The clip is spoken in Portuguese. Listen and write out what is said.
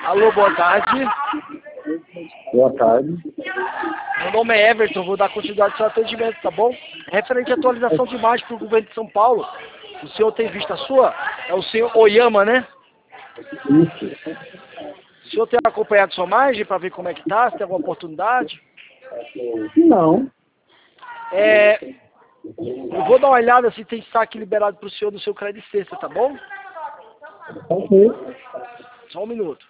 Alô, boa tarde. Boa tarde. Meu nome é Everton, vou dar continuidade ao seu atendimento, tá bom? Referente à atualização de imagem para o governo de São Paulo, o senhor tem vista sua? É o senhor Oyama, né? Isso. O senhor tem acompanhado sua imagem para ver como é que tá, se tem alguma oportunidade? Não. Eu vou dar uma olhada se tem saque liberado para o senhor no seu crédito sexta, tá bom? Ok. Só um minuto.